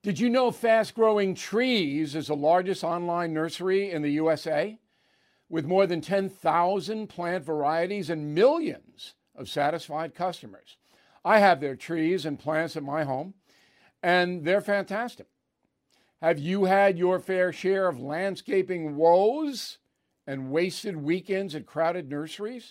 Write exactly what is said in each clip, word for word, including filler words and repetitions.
Did you know Fast Growing Trees is the largest online nursery in the U S A? With more than ten thousand plant varieties and millions of satisfied customers. I have their trees and plants at my home, and they're fantastic. Have you had your fair share of landscaping woes and wasted weekends at crowded nurseries?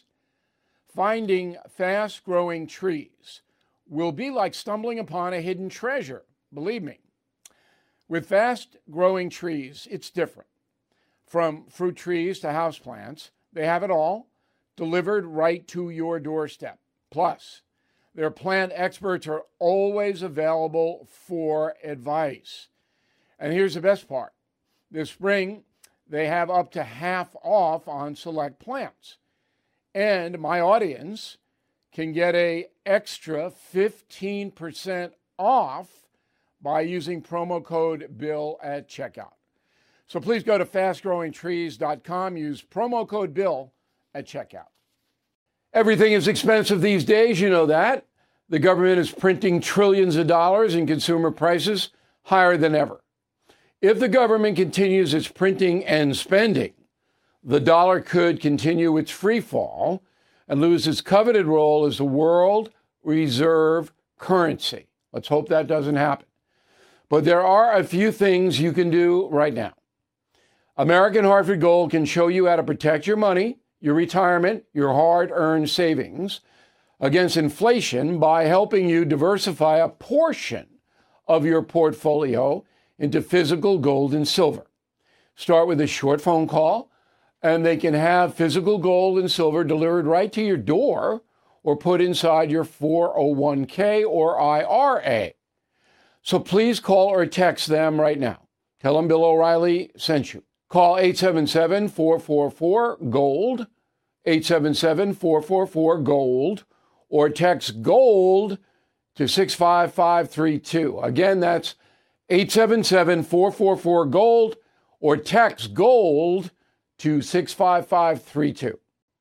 Finding fast-growing trees will be like stumbling upon a hidden treasure, believe me. With fast-growing trees, it's different. From fruit trees to houseplants, they have it all delivered right to your doorstep. Plus, their plant experts are always available for advice. And here's the best part. This spring, they have up to half off on select plants. And my audience can get an extra fifteen percent off by using promo code BILL at checkout. So please go to fast growing trees dot com, use promo code BILL at checkout. Everything is expensive these days, you know that. The government is printing trillions of dollars and consumer prices higher than ever. If the government continues its printing and spending, the dollar could continue its free fall and lose its coveted role as the world reserve currency. Let's hope that doesn't happen. But there are a few things you can do right now. American Hartford Gold can show you how to protect your money, your retirement, your hard-earned savings against inflation by helping you diversify a portion of your portfolio into physical gold and silver. Start with a short phone call, and they can have physical gold and silver delivered right to your door or put inside your four oh one k or I R A. So please call or text them right now. Tell them Bill O'Reilly sent you. Call eight seven seven, four four four, GOLD, eight seven seven, four four four, GOLD, or text GOLD to six five five three two. Again, that's eight seven seven, four four four, GOLD, or text GOLD to six five five three two.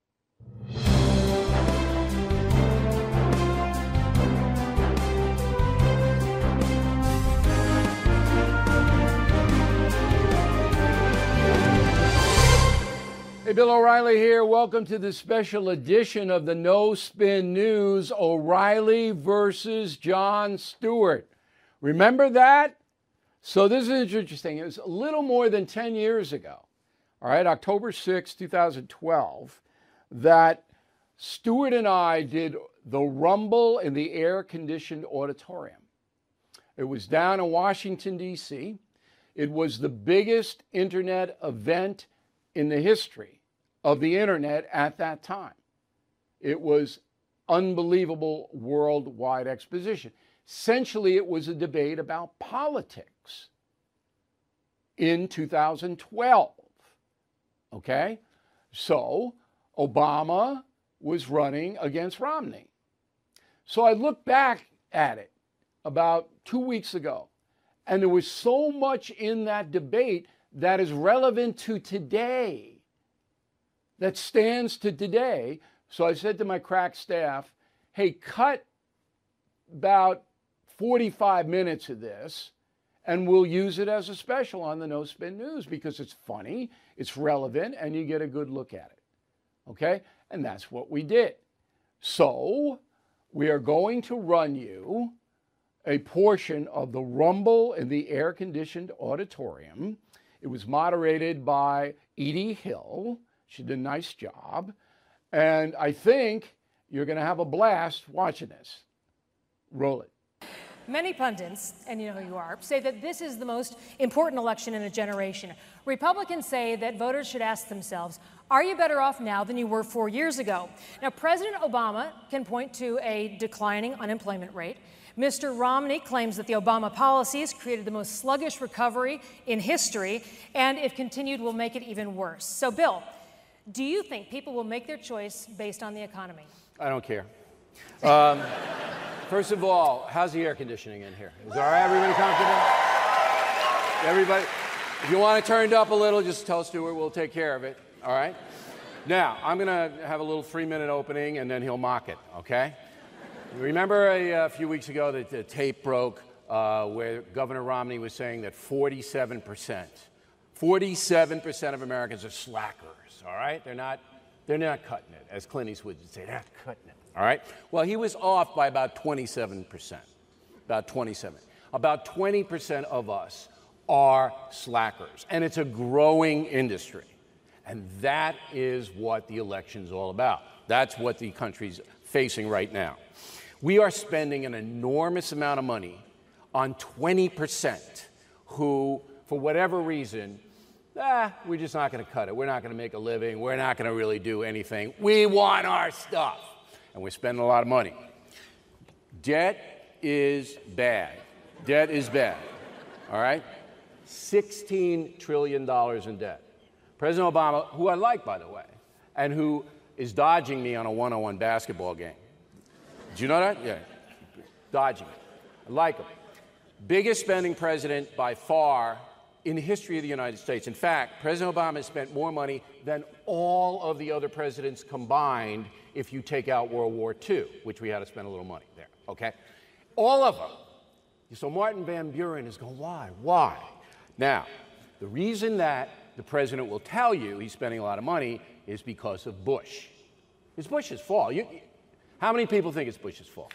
Hey, Bill O'Reilly here. Welcome to the special edition of the No Spin News, O'Reilly versus Jon Stewart. Remember that? So this is interesting. It was a little more than ten years ago, all right, October sixth, twenty twelve, that Stewart and I did the Rumble in the air-conditioned auditorium. It was down in Washington, D C. It was the biggest internet event in the history of the internet at that time. It was unbelievable worldwide exposition. Essentially, it was a debate about politics in two thousand twelve, okay? So Obama was running against Romney. So I looked back at it about two weeks ago, and there was so much in that debate that is relevant to today, that stands to today. So I said to my crack staff, hey, cut about forty-five minutes of this, and we'll use it as a special on the No Spin News because it's funny, it's relevant, and you get a good look at it, okay? And that's what we did. So we are going to run you a portion of the Rumble in the air-conditioned auditorium. It was moderated by Edie Hill. She did a nice job. And I think you're going to have a blast watching this. Roll it. Many pundits, and you know who you are, say that this is the most important election in a generation. Republicans say that voters should ask themselves, are you better off now than you were four years ago? Now, President Obama can point to a declining unemployment rate. Mister Romney claims that the Obama policies created the most sluggish recovery in history, and if continued, will make it even worse. So, Bill, do you think people will make their choice based on the economy? I don't care. Um, first of all, how's the air conditioning in here? Is all right? Everybody comfortable? Everybody? If you want it turned up a little, just tell Stuart, we'll take care of it. All right? Now, I'm going to have a little three-minute opening, and then he'll mock it, okay? Remember a, a few weeks ago that the tape broke uh, where Governor Romney was saying that forty-seven percent, forty-seven percent of Americans are slackers, all right? They're not, they're not cutting it, as Clint Eastwood would say, they're not cutting it, all right? Well, he was off by about twenty-seven percent, about twenty-seven. About twenty percent of us are slackers, and it's a growing industry. And that is what the election's all about. That's what the country's facing right now. We are spending an enormous amount of money on twenty percent who, for whatever reason, ah, we're just not going to cut it. We're not going to make a living. We're not going to really do anything. We want our stuff. And we're spending a lot of money. Debt is bad. Debt is bad. All right? sixteen trillion dollars in debt. President Obama, who I like, by the way, and who is dodging me on a one-on-one basketball game. Did you know that? Yeah. Dodging me. I like him. Biggest spending president by far in the history of the United States. In fact, President Obama has spent more money than all of the other presidents combined if you take out World War Two, which we had to spend a little money there, okay? All of them. So Martin Van Buren is going, why? Why? Now, the reason that the president will tell you he's spending a lot of money is because of Bush. It's Bush's fault. You, how many people think it's Bush's fault?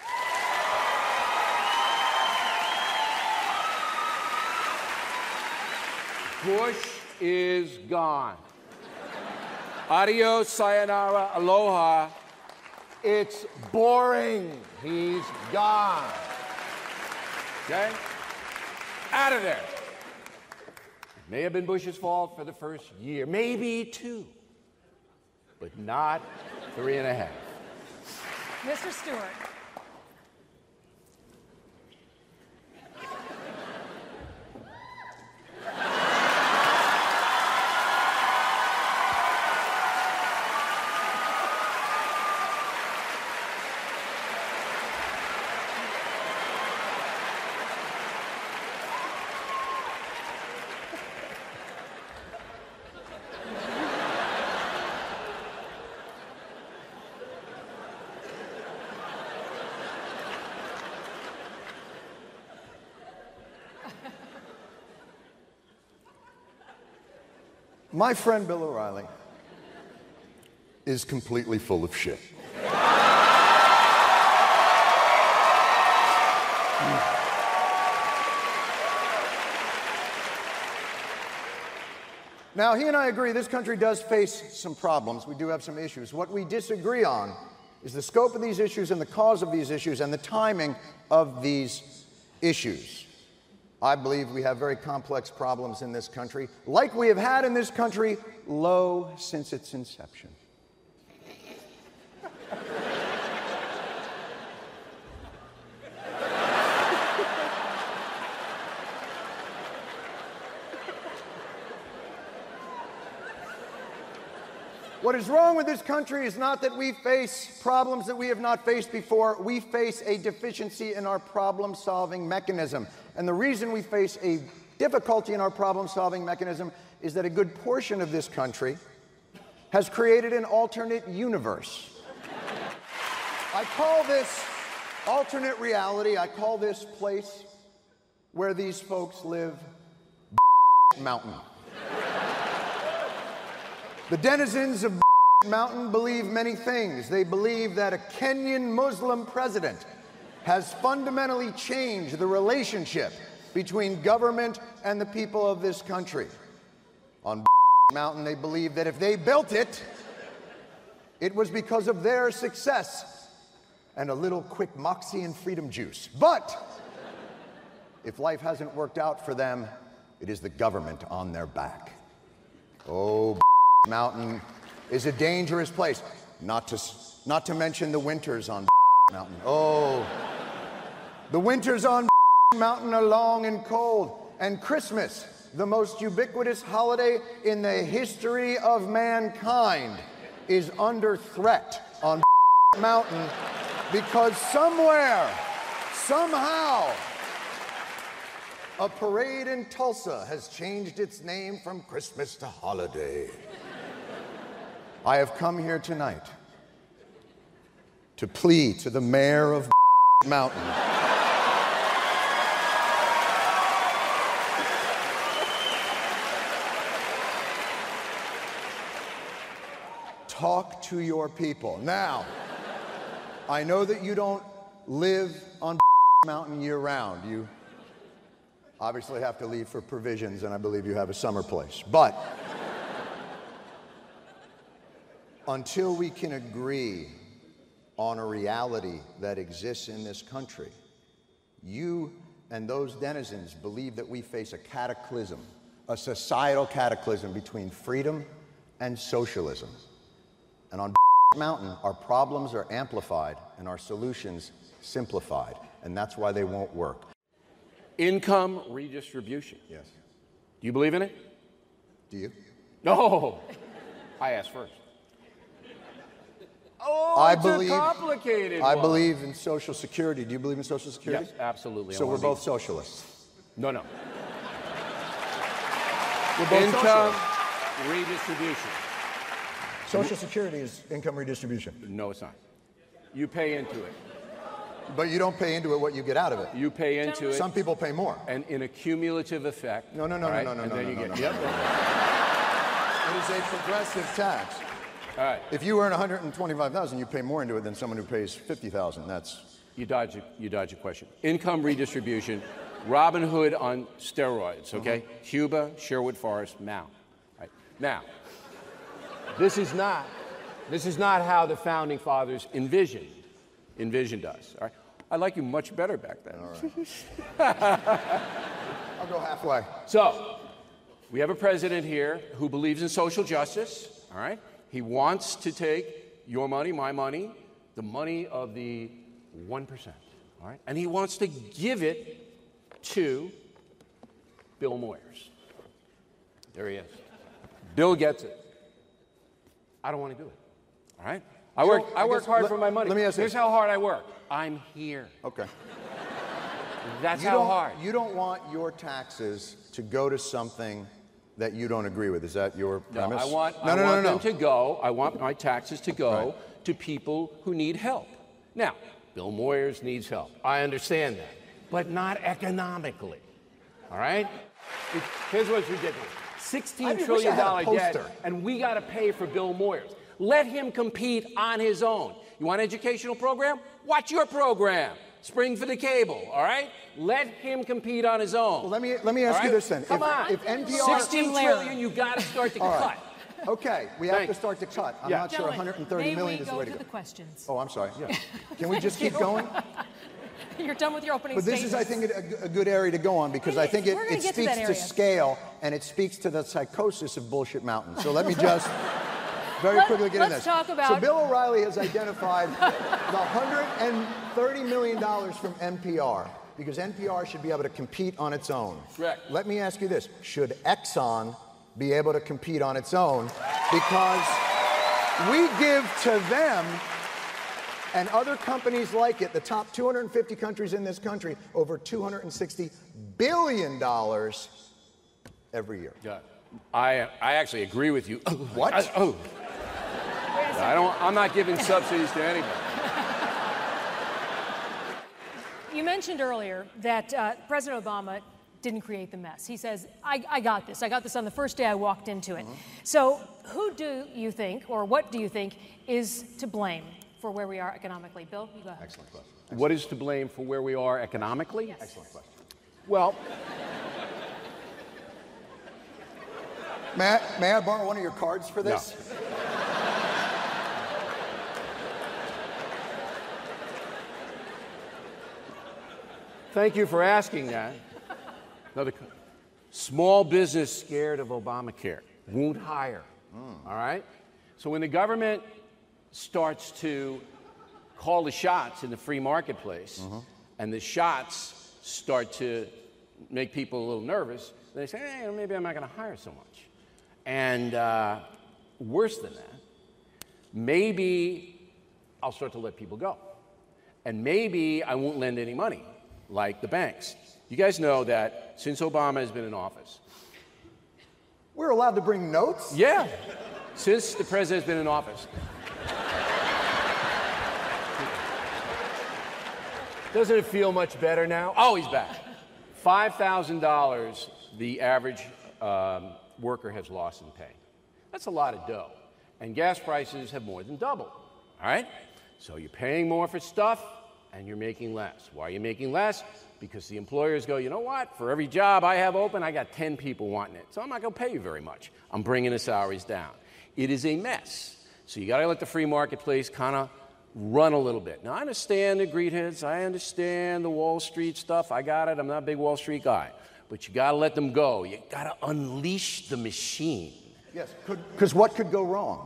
Bush is gone. Adios, sayonara, aloha. It's boring. He's gone. Okay? Out of there. May have been Bush's fault for the first year, maybe two, but not three and a half. Mister Stewart. My friend Bill O'Reilly is completely full of shit. Now, he and I agree this country does face some problems. We do have some issues. What we disagree on is the scope of these issues and the cause of these issues and the timing of these issues. I believe we have very complex problems in this country, like we have had in this country low since its inception. What is wrong with this country is not that we face problems that we have not faced before. We face a deficiency in our problem-solving mechanism. And the reason we face a difficulty in our problem-solving mechanism is that a good portion of this country has created an alternate universe. I call this alternate reality. I call this place where these folks live Mountain. The denizens of Mountain believe many things. They believe that a Kenyan Muslim president has fundamentally changed the relationship between government and the people of this country. On Mountain, they believe that if they built it, it was because of their success and a little quick moxie and freedom juice. But if life hasn't worked out for them, it is the government on their back. Oh, Mountain is a dangerous place, not to, not to mention the winters on Mountain. Oh, the winters on Mountain are long and cold, and Christmas, the most ubiquitous holiday in the history of mankind, is under threat on Mountain because somewhere, somehow, a parade in Tulsa has changed its name from Christmas to holiday. I have come here tonight to plead to the mayor of Mountain talk to your people. Now, I know that you don't live on Mountain year-round. You obviously have to leave for provisions, and I believe you have a summer place. But until we can agree on a reality that exists in this country, you and those denizens believe that we face a cataclysm, a societal cataclysm between freedom and socialism. And on Mountain, our problems are amplified and our solutions simplified, and that's why they won't work. Income redistribution. Yes. Do you believe in it? Do you? No. I asked first. Oh, I it's believe, a complicated I one. believe in Social Security. Do you believe in Social Security? Yes, absolutely. So we're both socialists. No, no. We're both Income socialists. redistribution. Social Security is income redistribution. No, it's not. You pay into it. But you don't pay into it what you get out of it. You pay into it. Some people pay more. And in a cumulative effect. No, no, no, right? no, no, no, and no, then no, you no, get, no. Yep. It is a progressive tax. All right. If you earn one hundred twenty-five thousand dollars, you pay more into it than someone who pays fifty thousand dollars. That's You dodge, a, you dodge a question. Income redistribution, Robin Hood on steroids, okay? Mm-hmm. Cuba, Sherwood Forest, Mao. Right. Now, this is not, this is not how the Founding Fathers envisioned, envisioned us, all right? I like you much better back then. all right. I'll go halfway. So, we have a president here who believes in social justice, all right? He wants to take your money, my money, the money of the one percent, all right? And he wants to give it to Bill Moyers. There he is. Bill gets it. I don't want to do it, all right? I work, I work hard for my money. Let me ask you. Here's how hard I work. I'm here. Okay. That's You how don't, hard. you don't want your taxes to go to something that you don't agree with. Is that your premise? No, I want, no, I no, want no, no, them to go, I want my taxes to go Right. to people who need help. Now, Bill Moyers needs help. I understand that, but not economically, all right? It, here's what's ridiculous. I sixteen wish trillion I had a dollars poster. debt, and we got to pay for Bill Moyers. Let him compete on his own. You want an educational program? Watch your program. Spring for the cable, all right? Let him compete on his own. Well, let me let me ask All you right? this then. Come if, on. If N P R sixteen trillion, you got to start to All cut. right. Okay, we have Thanks. to start to cut. I'm Yeah. not sure Gentlemen, one hundred thirty may million we is the go way to to the go. questions? Oh, I'm sorry. Yeah. Can we just keep going? You're done with your opening But this is, I statements. think, a, a good area to go on because I think it, We're gonna it get to speaks that to, area. scale and it speaks to the psychosis of Bullshit Mountain. So let me just very Let- quickly get in let's this. talk about- So Bill O'Reilly has identified the one hundred thirty million dollars from N P R because N P R should be able to compete on its own. Correct. Let me ask you this. Should Exxon be able to compete on its own? Because we give to them and other companies like it, the top two hundred fifty countries in this country, over two hundred sixty billion dollars every year. Yeah. I, I actually agree with you. What? I, oh. I don't, I'm not giving subsidies to anybody. You mentioned earlier that uh, President Obama didn't create the mess. He says, I, I got this. I got this on the first day I walked into it. Mm-hmm. So who do you think, or what do you think, is to blame for where we are economically? Bill, you go ahead. Excellent question. What is to blame for where we are economically? Yes. Excellent question. Well, May I, may I borrow one of your cards for this? thank you for asking that. Another co- small business scared of Obamacare won't hire. All right? So when the government starts to call the shots in the free marketplace and the shots start to make people a little nervous, they say, hey, maybe I'm not going to hire so much. And uh, worse than that, maybe I'll start to let people go. And maybe I won't lend any money, like the banks. You guys know that since Obama has been in office, We're allowed to bring notes? yeah, since the president has been in office. Doesn't it feel much better now? Oh, he's back. five thousand dollars the average um, worker has lost in pay. That's a lot of dough. and gas prices have more than doubled, all right? So you're paying more for stuff, and you're making less. Why are you making less? Because the employers go, you know what? For every job I have open, I got ten people wanting it. So I'm not going to pay you very much. I'm bringing the salaries down. It is a mess. So you got to let the free marketplace kind of run a little bit. Now, I understand the greed heads. I understand the Wall Street stuff. I got it. I'm not a big Wall Street guy. But you got to let them go. You got to unleash the machine. Yes, because what could go wrong?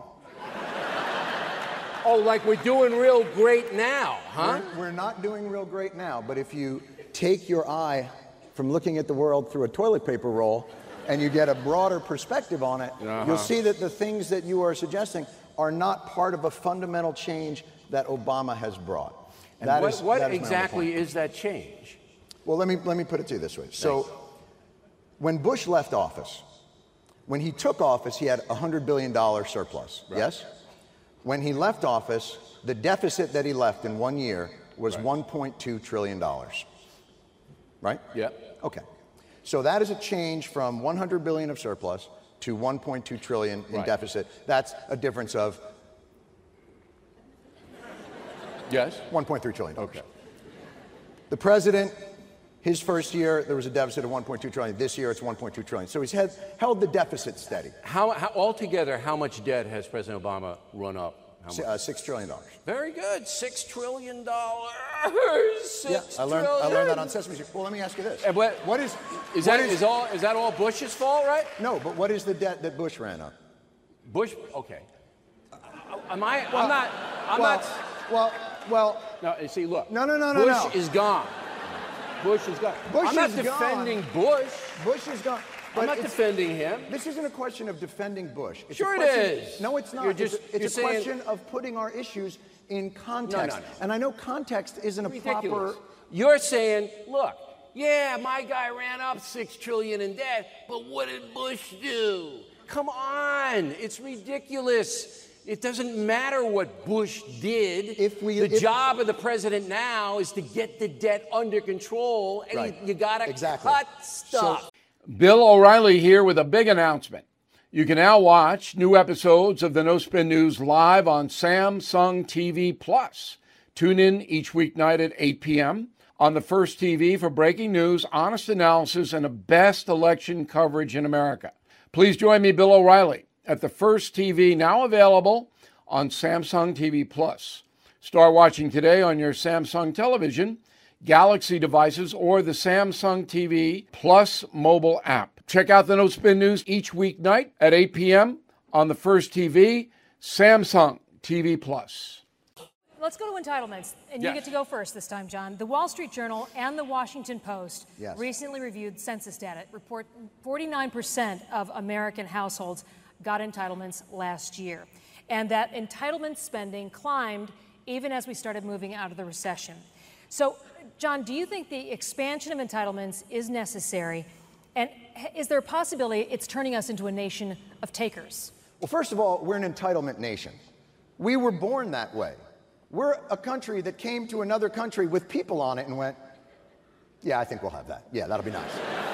Oh, like we're doing real great now, huh? We're, we're not doing real great now, but if you take your eye from looking at the world through a toilet paper roll and you get a broader perspective on it, uh-huh. you'll see that the things that you are suggesting are not part of a fundamental change that Obama has brought. And that what, is, what that is exactly is that change? Well, let me, let me put it to you this way. Thanks. So when Bush left office, when he took office, he had a one hundred billion dollars surplus, right. Yes? When he left office, the deficit that he left in one year was right. one point two trillion dollars. Right? Yeah. Okay. So that is a change from one hundred billion dollars of surplus to one point two trillion dollars in right. deficit. That's a difference of yes, one point three trillion dollars. Okay. The president, his first year, there was a deficit of one point two trillion dollars. This year, it's one point two trillion dollars. So he's had, held the deficit steady. How, how altogether, how much debt has President Obama run up? How much? Uh, six trillion dollars. Very good. Six trillion dollars. Six yeah, I learned, trillion. I learned that on Sesame Street. Well, let me ask you this. And what, what is is what that? Is, is all? Is that all Bush's fault, right? No, but what is the debt that Bush ran up? Bush. Okay. Uh, am I? Well, I'm not. I'm well, not. Well, well. No. You see, look. No, no, no, no. Bush no. is gone. Bush is gone. Bush I'm not is defending gone. Bush. Bush is gone. I'm not defending him. This isn't a question of defending Bush. It's sure a question, it is. No, it's not. You're just, it's a, it's a saying, question of putting our issues in context. No, no, no. And I know context isn't a Ridiculous. proper... You're saying, look, yeah, my guy ran up six trillion dollars in debt, but what did Bush do? Come on, it's ridiculous. It doesn't matter what Bush did. If we, the if, job of the president now is to get the debt under control, and right. you, you got to exactly. cut stuff. So, Bill O'Reilly here with a big announcement. You can now watch new episodes of the No Spin News live on Samsung T V Plus. Tune in each weeknight at eight p.m. on the First T V for breaking news, honest analysis, and the best election coverage in America. Please join me, Bill O'Reilly, at the First T V, now available on Samsung T V Plus. Start watching today on your Samsung television, Galaxy devices, or the Samsung T V Plus mobile app. Check out the No Spin News each weeknight at eight p.m. on the First T V, Samsung T V Plus. Let's go to entitlements, and yes. you get to go first this time, John. The Wall Street Journal and the Washington Post yes. recently reviewed census data. Report forty-nine percent of American households got entitlements last year, and that entitlement spending climbed even as we started moving out of the recession. So, John, do you think the expansion of entitlements is necessary? And is there a possibility it's turning us into a nation of takers? Well, first of all, we're an entitlement nation. We were born that way. We're a country that came to another country with people on it and went, yeah, I think we'll have that. Yeah, that'll be nice.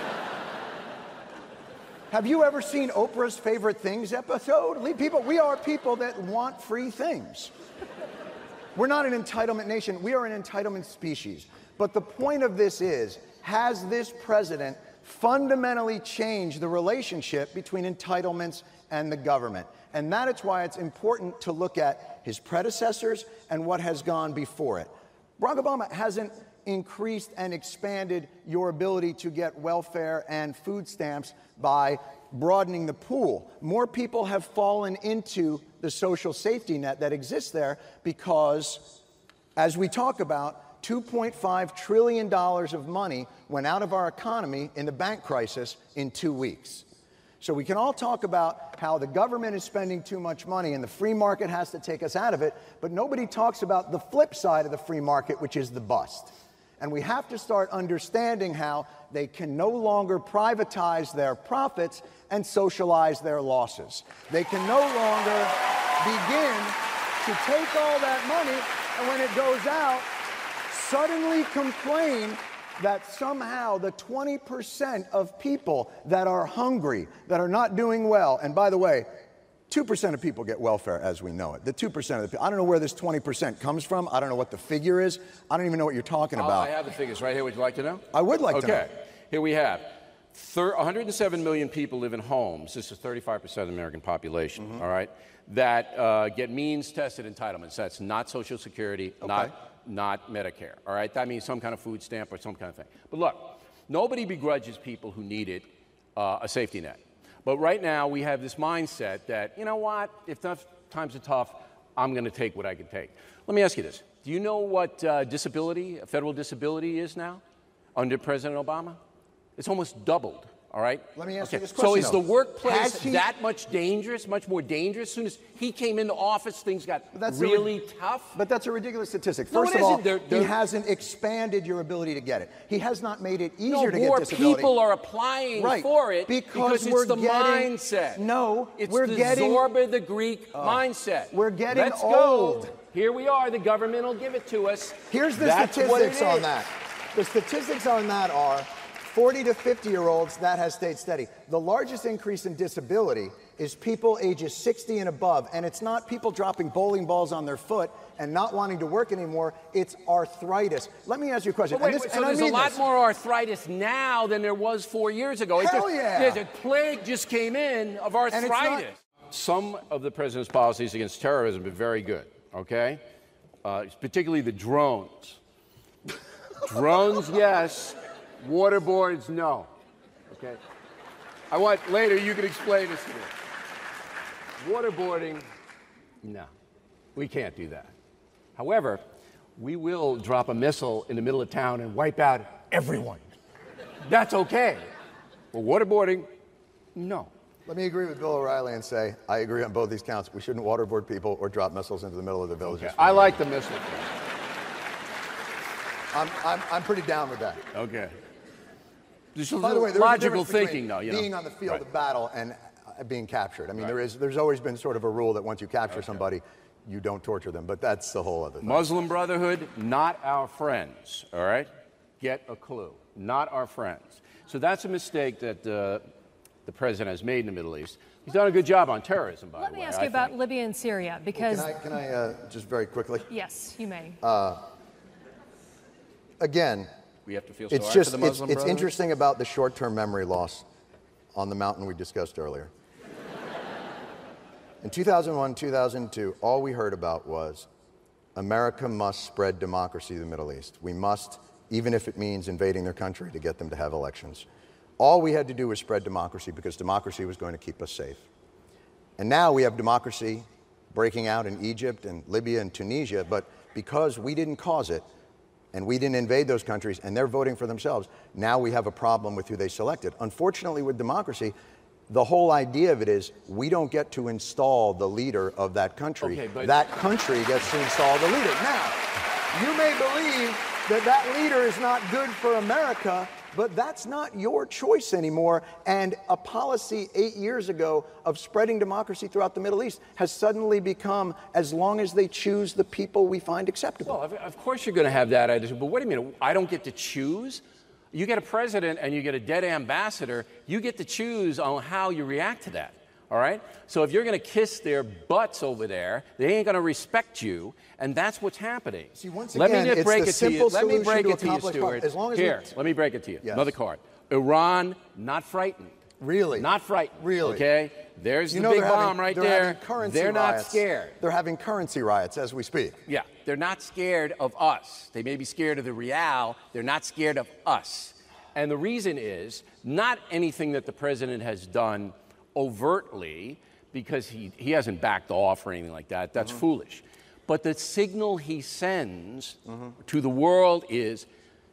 Have you ever seen Oprah's Favorite Things episode? People, we are people that want free things. We're not an entitlement nation. We are an entitlement species. But the point of this is, has this president fundamentally changed the relationship between entitlements and the government? And that is why it's important to look at his predecessors and what has gone before it. Barack Obama hasn't increased and expanded your ability to get welfare and food stamps by broadening the pool. More people have fallen into the social safety net that exists there because, as we talk about, two point five trillion dollars of money went out of our economy in the bank crisis in two weeks. So we can all talk about how the government is spending too much money and the free market has to take us out of it, but nobody talks about the flip side of the free market, which is the bust. And we have to start understanding how they can no longer privatize their profits and socialize their losses. They can no longer begin to take all that money and when it goes out, suddenly complain that somehow the twenty percent of people that are hungry, that are not doing well, and by the way, two percent of people get welfare as we know it. The two percent of the people. I don't know where this twenty percent comes from. I don't know what the figure is. I don't even know what you're talking oh, about. I have the figures right here. Would you like to know? I would like okay. to know. Okay. Here we have one hundred seven million people live in homes. This is thirty-five percent of the American population, mm-hmm. all right, that uh, get means-tested entitlements. That's not Social Security, okay. not, not Medicare, all right? That means some kind of food stamp or some kind of thing. But look, nobody begrudges people who needed uh, a safety net. But right now, we have this mindset that, you know what, if tough times are tough, I'm going to take what I can take. Let me ask you this. Do you know what uh, disability, federal disability is now under President Obama? It's almost doubled, all right? Let me ask okay. you this question, So is though. the workplace he... that much dangerous, much more dangerous? As soon as he came into office, things got that's really a, tough? But that's a ridiculous statistic. No, First it of all, isn't. They're, they're... he hasn't expanded your ability to get it. He has not made it easier no, to get more disability. people are applying right. for it because, because we're it's the getting, mindset. No, it's we're the getting, Zorba the Greek oh, mindset. We're getting Let's old. Go. Here we are. The government will give it to us. Here's the That's statistics on that. The statistics on that are forty to fifty-year-olds, that has stayed steady. The largest increase in disability is people ages sixty and above, and it's not people dropping bowling balls on their foot and not wanting to work anymore, it's arthritis. Let me ask you a question. Wait, and this, wait, so and there's I mean a lot this. more arthritis now than there was four years ago. Hell just, yeah. There's a plague just came in of arthritis. Not... Some of the president's policies against terrorism have been very good, okay? Uh, particularly the drones. Drones, yes. Waterboards, no. Okay? I want, later, you can explain this to me. Waterboarding, no. We can't do that. However, we will drop a missile in the middle of town and wipe out everyone. That's okay. But waterboarding, no. Let me agree with Bill O'Reilly and say, I agree on both these counts. We shouldn't waterboard people or drop missiles into the middle of the villages. Okay. I like the missile. I'm, I'm, I'm pretty down with that. Okay. This is By the way, there's logical a difference thinking, though. You know? Being on the field right. of battle and uh, being captured. I mean, right. there is, there's always been sort of a rule that once you capture okay. somebody, you don't torture them. But that's the whole other thing. Muslim Brotherhood, not our friends, all right? Get a clue. Not our friends. So that's a mistake that uh, the president has made in the Middle East. He's done a good job on terrorism, by Let the me way. ask I you about think. Libya and Syria, because... Well, can I, can I uh, just very quickly? Yes, you may. Uh, again... We have to feel it's sorry just for the Muslim it's, it's Brotherhood? interesting about the short-term memory loss on the mountain we discussed earlier. In two thousand one, two thousand two, all we heard about was America must spread democracy to the Middle East. We must, even if it means invading their country to get them to have elections. All we had to do was spread democracy because democracy was going to keep us safe. And now we have democracy breaking out in Egypt and Libya and Tunisia, but because we didn't cause it, and we didn't invade those countries, and they're voting for themselves, now we have a problem with who they selected. Unfortunately, with democracy, the whole idea of it is we don't get to install the leader of that country. Okay, but that country gets to install the leader. Now, you may believe that that leader is not good for America, but that's not your choice anymore. And a policy eight years ago of spreading democracy throughout the Middle East has suddenly become, as long as they choose the people we find acceptable. Well, of, of course you're going to have that attitude, but wait a minute, I don't get to choose? You get a president and you get a dead ambassador, you get to choose on how you react to that. All right? So if you're going to kiss their butts over there, they ain't going to respect you, and that's what's happening. See, once let again, me it's break the it to you. simple Let me break solution it to to you, accomplish Stuart. as long as Here, we- let me break it to you. Yes. Another card. Iran, not frightened. Really? Not frightened. Really? Okay? There's You the know big they're bomb having, right they're there. Having currency They're not riots. scared. They're having currency riots as we speak. Yeah, they're not scared of us. They may be scared of the real. They're not scared of us. And the reason is not anything that the president has done overtly, because he, he hasn't backed off or anything like that. That's mm-hmm. foolish. But the signal he sends mm-hmm. to the world is,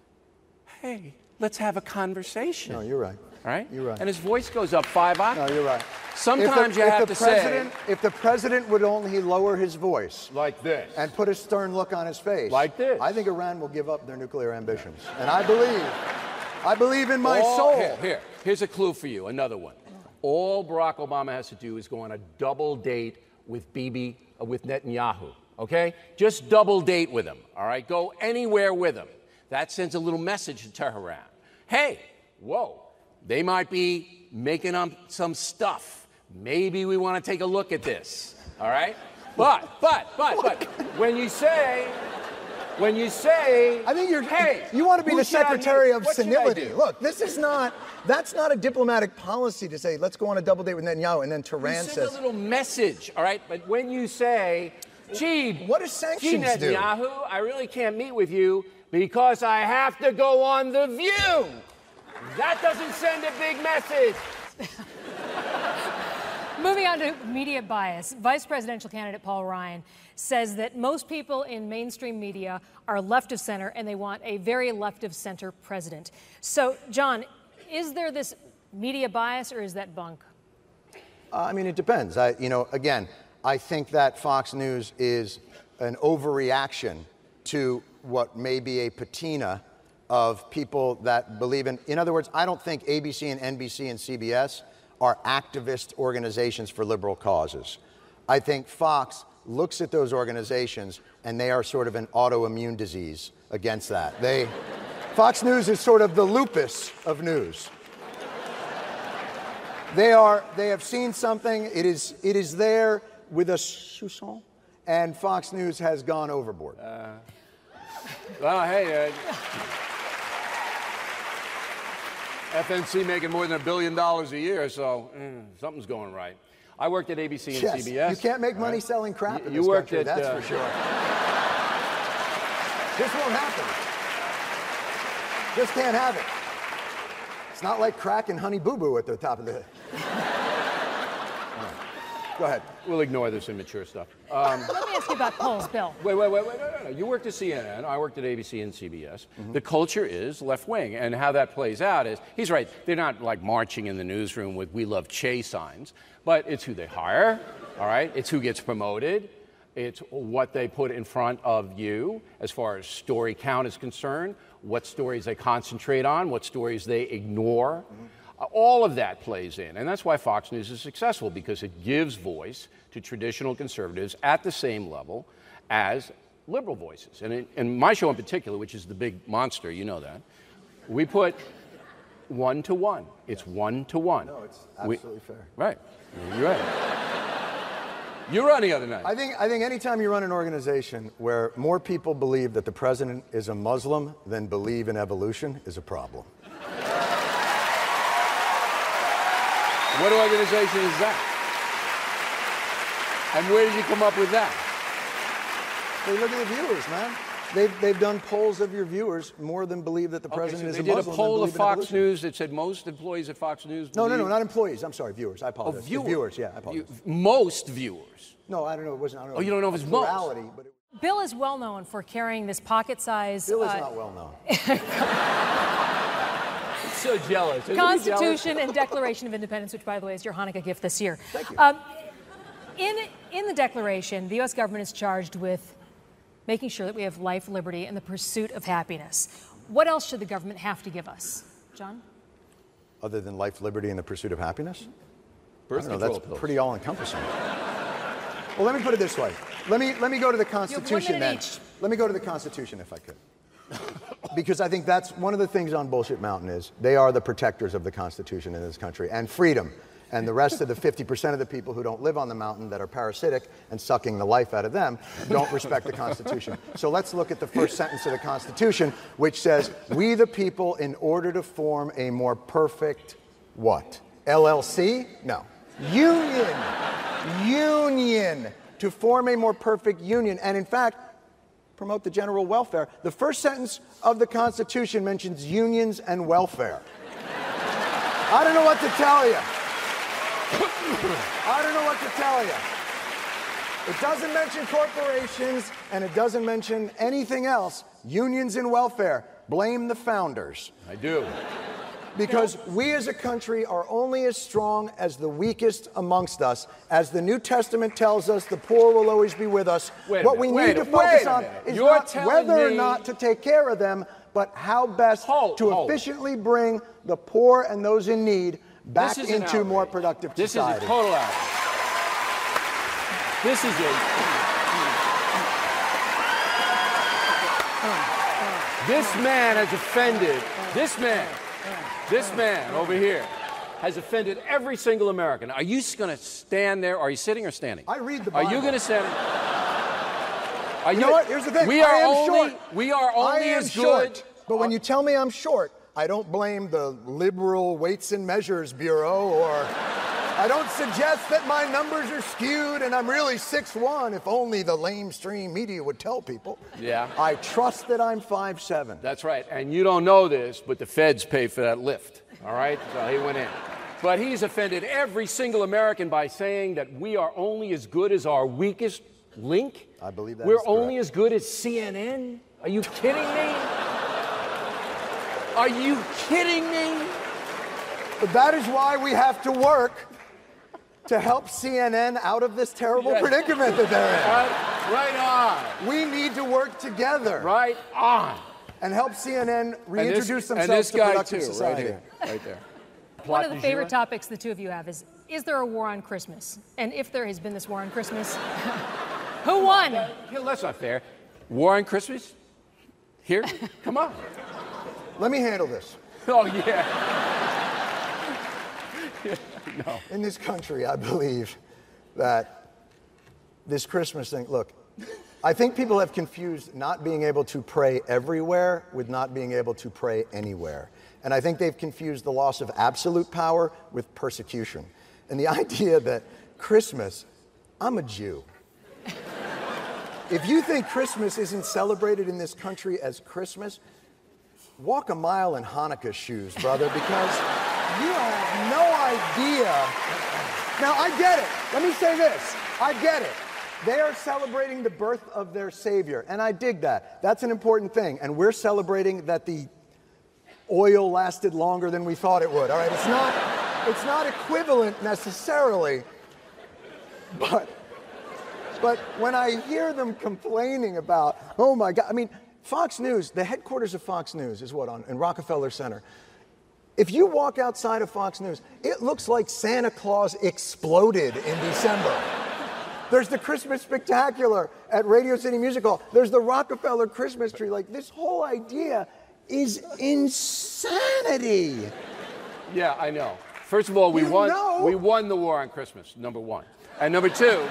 hey, let's have a conversation. No, you're right. All right? You're right. And his voice goes up five octaves. No, you're right. Sometimes the, you have the to president, say... If the president would only lower his voice... Like this. And put a stern look on his face... Like this. I think Iran will give up their nuclear ambitions. And I believe... I believe in my All, soul. Here, here, here's a clue for you, another one. All Barack Obama has to do is go on a double date with Bibi, uh, with Netanyahu, okay? Just double date with him, all right? Go anywhere with him. That sends a little message to Tehran. Hey, whoa, they might be making up some stuff. maybe we want to take a look at this, all right? But, but, but, but, when you say, when you say, I think you're, hey, you want to be who the should I secretary meet? of What should I senility. do? Look, this is not, that's not a diplomatic policy to say, let's go on a double date with Netanyahu, and then Tehran You send says. a little message, all right? But when you say, gee, What do gee, sanctions do? Netanyahu, I really can't meet with you because I have to go on The View. That doesn't send a big message. Moving on to media bias, Vice Presidential candidate Paul Ryan says that most people in mainstream media are left of center and they want a very left of center president. So, John, is there this media bias or is that bunk? Uh, I mean, it depends. I, you know, again, I think that Fox News is an overreaction to what may be a patina of people that believe in. In other words, I don't think A B C and N B C and C B S are activist organizations for liberal causes. I think Fox looks at those organizations and they are sort of an autoimmune disease against that. They, Fox News is sort of the lupus of news. They are, they have seen something, it is, it is there with a soupçon, and Fox News has gone overboard. Uh, well, hey, uh, F N C making more than a billion dollars a year, so mm, something's going right. I worked at A B C and Yes, C B S. you can't make money right? selling crap you, in you this worked country, at, that's uh, for sure. This won't happen. Just can't have it. It's not like crack and Honey Boo Boo at the top of the... Go ahead. We'll ignore this immature stuff. Um, Let me ask you about polls, Bill. Wait, wait, wait, wait, no, no, no. You worked at C N N. I worked at A B C and C B S. Mm-hmm. The culture is left wing, and how that plays out is, he's right, they're not like marching in the newsroom with "We Love Che" signs, but it's who they hire, all right? It's who gets promoted. It's what they put in front of you as far as story count is concerned, what stories they concentrate on, what stories they ignore. Mm-hmm. Uh, all of that plays in, and that's why Fox News is successful, because it gives voice to traditional conservatives at the same level as liberal voices. And in, in my show in particular, which is the big monster, you know that, we put one to one. It's one to one. No, it's absolutely we, fair. Right. You're right. You were on the other night. I think, I think anytime you run an organization where more people believe that the president is a Muslim than believe in evolution is a problem. What organization is that? And where did you come up with that? They look at the viewers, man. They've, they've done polls of your viewers more than believe that the president okay, so is they a did Muslim a poll than of believe in Fox evolution. News that said most employees at Fox News No, no, no, believe- not employees. I'm sorry, viewers. I apologize. Oh, viewers. Viewers, yeah, I apologize. You- most viewers. No, I don't know. It wasn't. I don't know. Oh, you don't know if a it's most? plurality, but it, Bill is well known for carrying this pocket-sized Bill is uh, not well known. So jealous. Isn't he Constitution jealous? and Declaration of Independence, which, by the way, is your Hanukkah gift this year. Thank you. Um, in, in the Declaration, the U S government is charged with making sure that we have life, liberty, and the pursuit of happiness. What else should the government have to give us? John? Other than life, liberty, and the pursuit of happiness? Birth I don't know, control that's pills. pretty all-encompassing. Well, let me put it this way. Let me, let me go to the You have one Constitution minute then. each. Let me go to the Constitution if I could. Because I think that's one of the things on Bullshit Mountain is they are the protectors of the Constitution in this country and freedom. And the rest of the fifty percent of the people who don't live on the mountain that are parasitic and sucking the life out of them don't respect the Constitution. So let's look at the first sentence of the Constitution, which says, we the people, in order to form a more perfect, what? L L C? No. Union. Union. To form a more perfect union. And in fact, promote the general welfare. The first sentence of the Constitution mentions unions and welfare. I don't know what to tell you. I don't know what to tell you. It doesn't mention corporations, and it doesn't mention anything else. Unions and welfare. Blame the founders. I do. Because we as a country are only as strong as the weakest amongst us. As the New Testament tells us, the poor will always be with us. Wait a what we minute, need wait to a- wait focus a on minute. is You're not telling whether or me- not to take care of them, but how best Hold, to hold. efficiently bring the poor and those in need back This is an into more outrage. productive This society. is a total outrage. This is a... This man has offended, this man, this man over here has offended every single American. Are you going to stand there? Are you sitting or standing? I read the Are Bible. you going to stand? Are You know what? Here's the thing. We I are am only, short. We are only I am as short. good. But when you tell me I'm short, I don't blame the Liberal Weights and Measures Bureau, or I don't suggest that my numbers are skewed and I'm really six one, if only the lamestream media would tell people. Yeah. I trust that I'm five seven. That's right. And you don't know this, but the feds pay for that lift. All right? So he went in. But he's offended every single American by saying that we are only as good as our weakest link. I believe that We're is correct. only as good as C N N? Are you kidding me? Are you kidding me? But that is why we have to work to help C N N out of this terrible Yes. predicament that they're in. Right, right on. We need to work together Right on. and help C N N reintroduce and this, themselves and this to guy productive too, society. right here, right there. One Plot of the du favorite jour? topics the two of you have is, is there a war on Christmas? And if there has been this war on Christmas, who won? Yeah, that's not fair. War on Christmas? Here? Come on. Let me handle this. Oh, yeah. No. In this country, I believe that this Christmas thing, look, I think people have confused not being able to pray everywhere with not being able to pray anywhere. And I think they've confused the loss of absolute power with persecution. And the idea that Christmas, I'm a Jew. If you think Christmas isn't celebrated in this country as Christmas, walk a mile in Hanukkah shoes, brother, because you have no idea. Now, I get it. Let me say this. I get it. They are celebrating the birth of their Savior, and I dig that. That's an important thing. And we're celebrating that the oil lasted longer than we thought it would. All right, it's not, it's not equivalent necessarily, but, but when I hear them complaining about, oh my God, I mean, Fox News, the headquarters of Fox News is what, on in Rockefeller Center. If you walk outside of Fox News, it looks like Santa Claus exploded in December. There's the Christmas Spectacular at Radio City Music Hall. There's the Rockefeller Christmas tree. Like, this whole idea is insanity. Yeah, I know. First of all, we You won. know. We won the war on Christmas. Number one, and number two,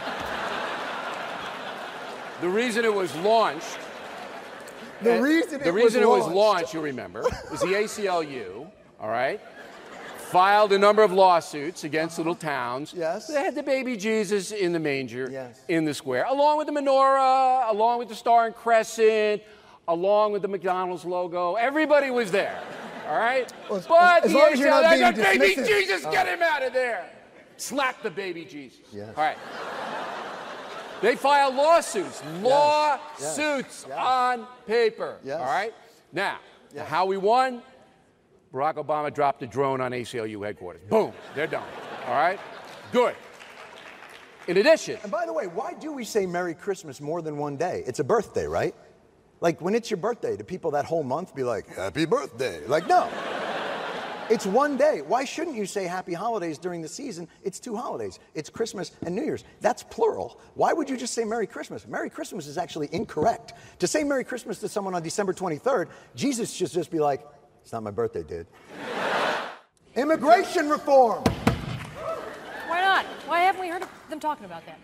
the reason it was launched. The and reason the it reason was it was launched. launched, you remember, was the A C L U. All right. Filed a number of lawsuits against little towns. Yes. They had the baby Jesus in the manger, Yes. in the square, along with the menorah, along with the star and crescent, along with the McDonald's logo. Everybody was there. All right. Well, as- but as the long as you're not A C L U, being that baby dismissive. Jesus, Oh. get him out of there. Slap the baby Jesus. Yes. All right. They filed lawsuits, lawsuits Yes. on paper. Yes. All right. Now, Yes. how we won? Barack Obama dropped a drone on A C L U headquarters. Boom, they're done. All right? Good. In addition, And by the way, why do we say Merry Christmas more than one day? It's a birthday, right? Like, when it's your birthday, do people that whole month be like, Happy birthday? Like, no. It's one day. Why shouldn't you say Happy Holidays during the season? It's two holidays. It's Christmas and New Year's. That's plural. Why would you just say Merry Christmas? Merry Christmas is actually incorrect. To say Merry Christmas to someone on December twenty-third, Jesus should just be like, it's not my birthday, dude. Immigration reform. Why not? Why haven't we heard of them talking about that?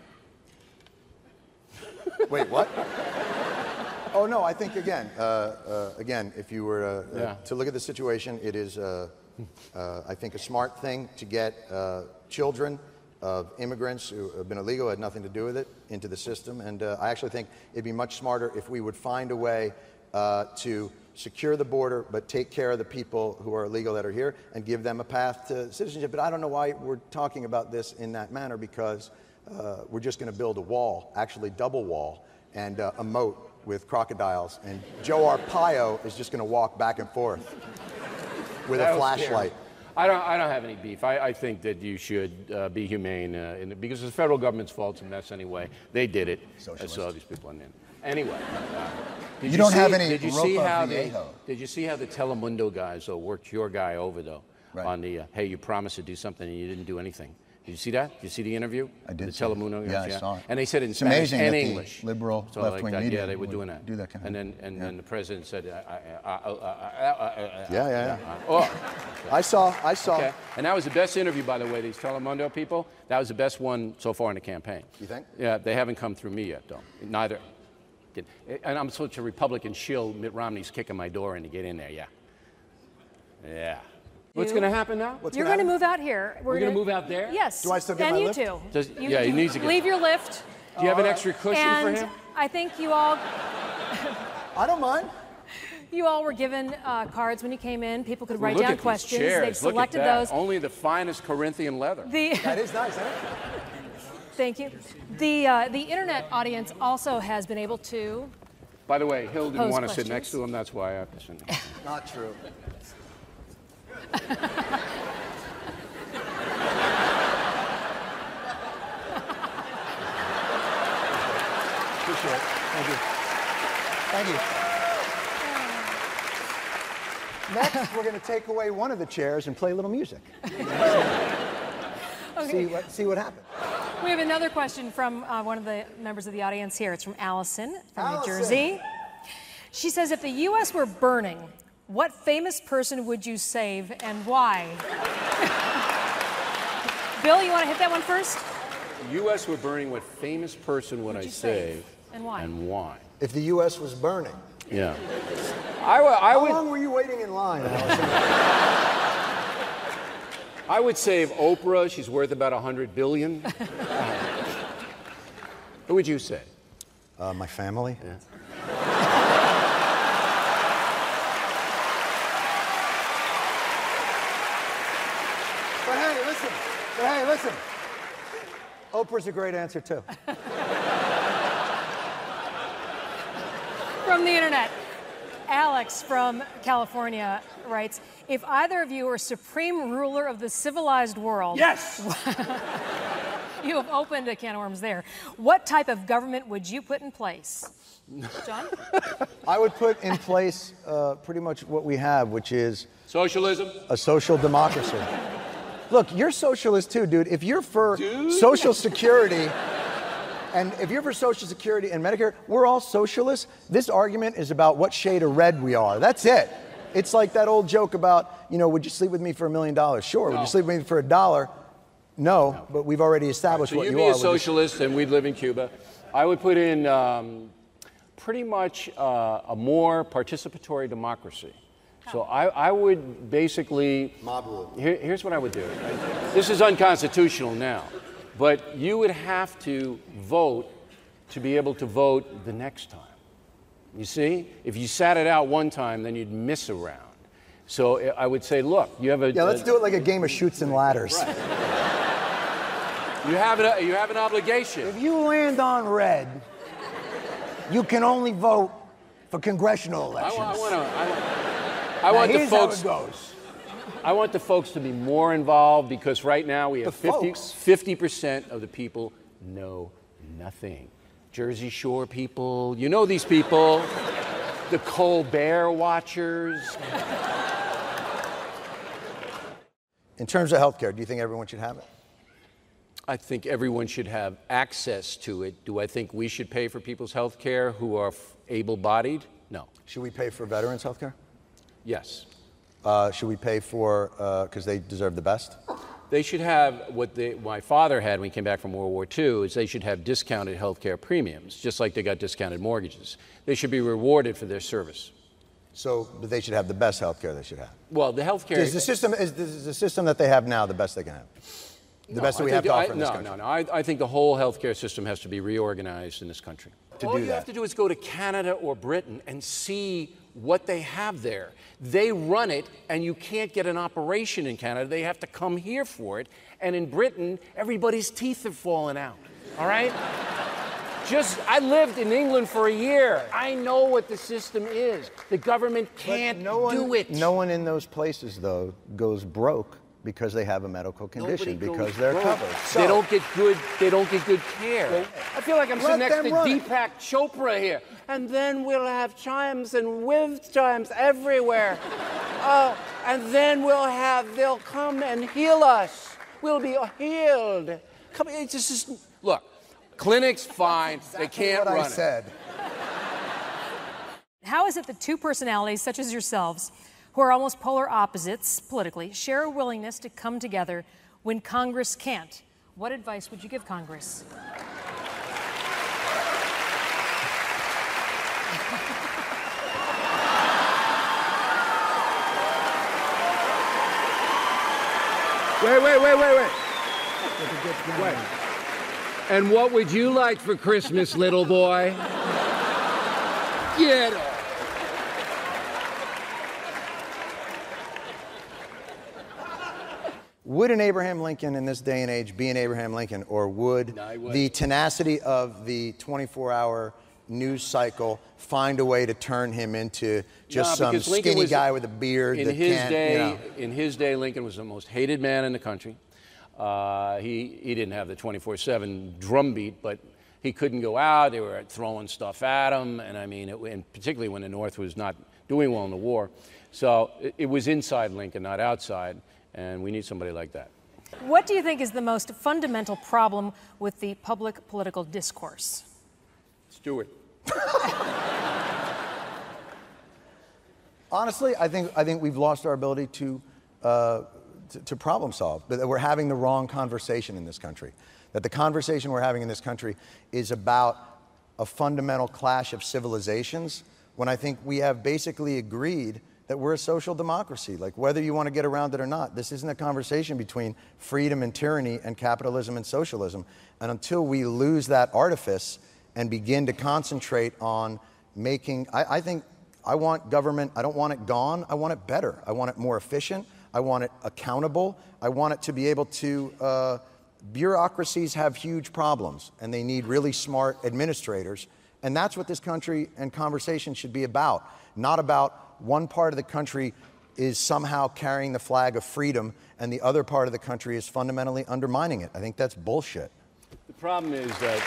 Wait, what? Oh no, I think again, uh, uh, again, if you were uh, Yeah. uh, to look at the situation, it is, uh, uh, I think, a smart thing to get uh, children of immigrants who have been illegal, had nothing to do with it, into the system. And uh, I actually think it'd be much smarter if we would find a way uh, to secure the border, but take care of the people who are illegal that are here and give them a path to citizenship. But I don't know why we're talking about this in that manner, because uh, we're just going to build a wall, actually double wall, and uh, a moat with crocodiles. And Joe Arpaio is just going to walk back and forth with That a was flashlight. scary. I don't, I don't have any beef. I, I think that you should uh, be humane, uh, in the, because the federal government's fault. It's a mess anyway. They did it. Socialist. I saw these people in there. Anyway. Uh, did You don't see, have any Did you see Ropa how the, Viejo. Did you see how the Telemundo guys though worked your guy over though Right. on the uh, hey, you promised to do something and you didn't do anything. Did you see that? Did you see the interview? I did The see it. Telemundo. Yeah, I saw it. And they said in It's Spanish amazing and that the English. liberal So left-wing like that, media Yeah, they were would doing that. do that kind of And then and yeah. then the president said, I, I, I, I, I, I, I, Yeah, yeah, yeah. Oh. I saw, I saw. Okay. And that was the best interview, by the way, these Telemundo people. That was the best one so far in the campaign. You think? Yeah, they haven't come through me yet, though. Neither. And I'm such a Republican shill, Mitt Romney's kicking my door in to get in there, yeah. Yeah. What's You- going to happen now? What's You're gonna going to happen? move out here. We're gonna move out there? Yes. Do I still get and my you lift? too. Does- You- yeah, he you needs to get- leave your lift. Do you have an extra cushion and for him? I think you all I don't mind. you all were given uh, cards when you came in. People could write Look down at these questions. chairs. They've Look at selected that. those. Only the finest Corinthian leather. The That is nice, isn't it? thank you. The uh, the internet audience also has been able to. By the way, Hill didn't Pose want to sit questions. next to him. That's why I have to sit next to him. Not true. Appreciate it. Thank you. Thank you. Next, we're going to take away one of the chairs and play a little music. Okay. See what, see what happens. We have another question from uh, one of the members of the audience here. It's from Allison from Allison. New Jersey. She says, if the U S were burning, what famous person would you save and why? Bill, you want to hit that one first? U S were burning. What famous person would, I you save? save? And why? And why? If the U S was burning. Yeah. I, w- I How would. long were you waiting in line, Allison? I would save Oprah. She's worth about a hundred billion. Who would you say? Uh, my family. Yeah. But hey, listen. But hey, listen. Oprah's a great answer, too. From the internet, Alex from California writes, if either of you are supreme ruler of the civilized world, Yes. you have opened a can of worms there. What type of government would you put in place? John? I would put in place uh, pretty much what we have, which is Socialism. a social democracy. Look, you're socialist too, dude. If you're for Dude. Social Security, and if you're for Social Security and Medicare, we're all socialists. This argument is about what shade of red we are. That's it. It's like that old joke about, you know, would you sleep with me for a million dollars? Sure. No. Would you sleep with me for a dollar? No, but we've already established So what you'd you be are. a We're just- socialist, and we'd live in Cuba. I would put in um, pretty much uh, a more participatory democracy. So I, I would basically. Mob rule. Here, here's what I would do. This is unconstitutional now, but you would have to vote to be able to vote the next time. You see, if you sat it out one time, then you'd miss a round. So I would say, look, you have a. Yeah, let's do it like a game of shoots and ladders. You have an, you have an obligation. If you land on red, you can only vote for congressional I, elections. wa- I want to. I, wa- I Now, want the here's folks. how it goes. I want the folks to be more involved because right now we have The folks? fifty percent of the people know nothing. Jersey Shore people, you know these people, the Colbert watchers. In terms of healthcare, do you think everyone should have it? I think everyone should have access to it. Do I think we should pay for people's health care who are f- able-bodied? No. Should we pay for veterans' healthcare? Yes. Uh, should we pay for, because they deserve the best? They should have what they, my father had when he came back from World War Two, is they should have discounted health care premiums, just like they got discounted mortgages. They should be rewarded for their service. So but they should have the best healthcare they should have. Well, the health care... Is the system, is the, is the system that they have now the best they can have? The No, best that I we think have to I- offer in this no, country? No, no, I, I think the whole healthcare system has to be reorganized in this country. To All do you that. have to do is go to Canada or Britain and see what they have there. They run it, and you can't get an operation in Canada. They have to come here for it. And in Britain, everybody's teeth have fallen out. All right? Just, I lived in England for a year. I know what the system is. The government But can't no one, do it. No one in those places, though, goes broke because they have a medical condition, Nobody because goes they're broke. covered. They So- don't get good. They don't get good care. I feel like I'm Let sitting next to them run it. Deepak Chopra here, and then we'll have chimes and whiz chimes everywhere. Oh, and then we'll have. They'll come and heal us. will be healed. Come, it's just, look, clinics, fine. They can't what run I it. said. How is it that two personalities such as yourselves, who are almost polar opposites politically, share a willingness to come together when Congress can't? What advice would you give Congress? Wait, wait, wait, wait, wait. Wait. And what would you like for Christmas, little boy? Get off. Would an Abraham Lincoln in this day and age be an Abraham Lincoln, or would No, he wouldn't. the tenacity of the twenty-four hour news cycle find a way to turn him into just No, some because Lincoln skinny was- guy with a beard In that his can't, day, you know? in his day, Lincoln was the most hated man in the country. Uh, he he didn't have the twenty-four seven drumbeat, but he couldn't go out. They were throwing stuff at him, and I mean, it, and particularly when the North was not doing well in the war. So it, it was inside Lincoln, not outside, and we need somebody like that. What do you think is the most fundamental problem with the public political discourse? Stewart. Honestly, I think I think we've lost our ability to, uh, to to problem solve. That we're having the wrong conversation in this country. That the conversation we're having in this country is about a fundamental clash of civilizations. When I think we have basically agreed that we're a social democracy. Like, whether you want to get around it or not, this isn't a conversation between freedom and tyranny and capitalism and socialism. And until we lose that artifice and begin to concentrate on making, I, I think I want government, I don't want it gone, I want it better. I want it more efficient, I want it accountable, I want it to be able to, uh, bureaucracies have huge problems and they need really smart administrators. And that's what this country and conversation should be about. Not about one part of the country is somehow carrying the flag of freedom and the other part of the country is fundamentally undermining it. I think that's bullshit. The problem is that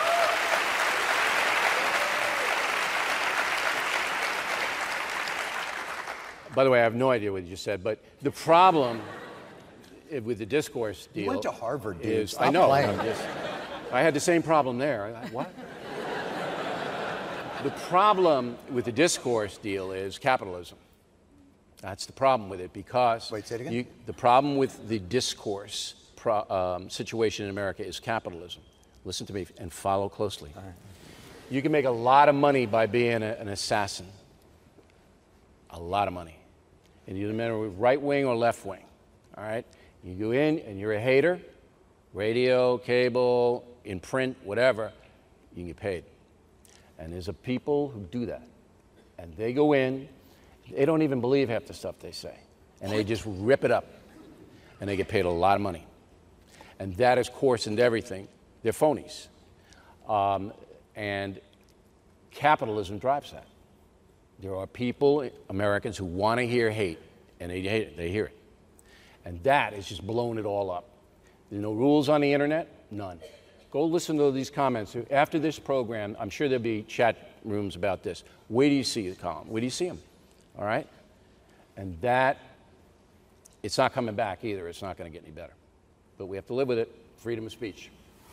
by the way, I have no idea what you just said, but the problem i- with the discourse deal You went to Harvard, dude. is, Stop I know, playing. I'm just- I had the same problem there. I- What? The problem with the discourse deal is capitalism. That's the problem with it, because Wait, say it again? you, the problem with the discourse pro, um, situation in America is capitalism. Listen to me and follow closely. You can make a lot of money by being a, an assassin. A lot of money. And you no matter right wing or left wing. All right? You go in and you're a hater, radio, cable, in print, whatever, you can get paid. And there's a people who do that. And they go in, they don't even believe half the stuff they say. And they just rip it up. And they get paid a lot of money. And that is coarsened everything. They're phonies. Um, and capitalism drives that. There are people, Americans, who want to hear hate, and they hate it, they hear it. And that is just blowing it all up. There's no rules on the internet, none. Go listen to these comments. After this program, I'm sure there'll be chat rooms about this. Where do you see the column? Where do you see them? All right? And that, it's not coming back either. It's not going to get any better. But we have to live with it. Freedom of speech.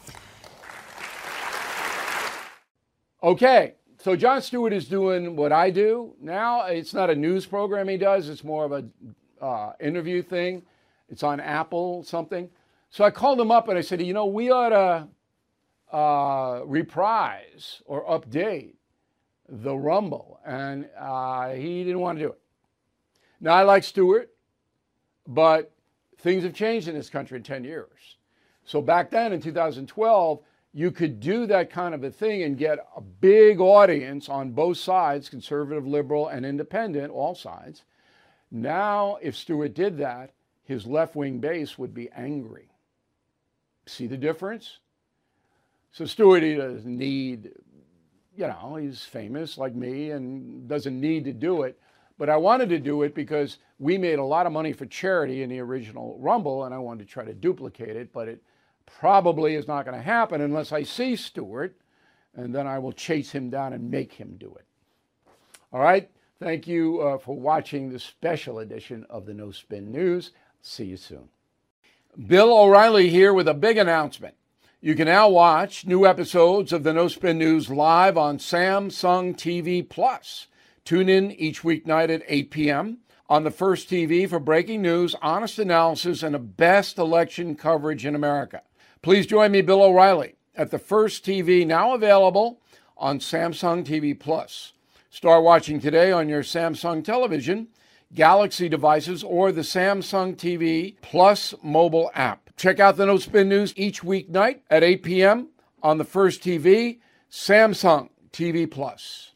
Okay, so Jon Stewart is doing what I do now. It's not a news program he does. It's more of a uh, interview thing. It's on Apple something. So I called him up and I said, you know, we ought to uh, reprise or update the Rumble. And uh, he didn't want to do it. Now, I like Stewart, but things have changed in this country in ten years. So back then in two thousand twelve, you could do that kind of a thing and get a big audience on both sides, conservative, liberal, and independent, all sides. Now, if Stewart did that, his left-wing base would be angry. See the difference? So Stewart, he doesn't need, you know, he's famous like me and doesn't need to do it. But I wanted to do it because we made a lot of money for charity in the original Rumble, and I wanted to try to duplicate it, but it probably is not going to happen unless I see Stewart, and then I will chase him down and make him do it. All right? Thank you uh, for watching this special edition of the No Spin News. See you soon. Bill O'Reilly here with a big announcement. You can now watch new episodes of the No Spin News live on Samsung T V Plus. Tune in each weeknight at eight p.m. on the First T V for breaking news, honest analysis, and the best election coverage in America. Please join me, Bill O'Reilly, at the First T V, now available on Samsung T V Plus. Start watching today on your Samsung television, Galaxy devices, or the Samsung T V Plus mobile app. Check out the No Spin News each weeknight at eight p.m. on the First T V, Samsung T V Plus.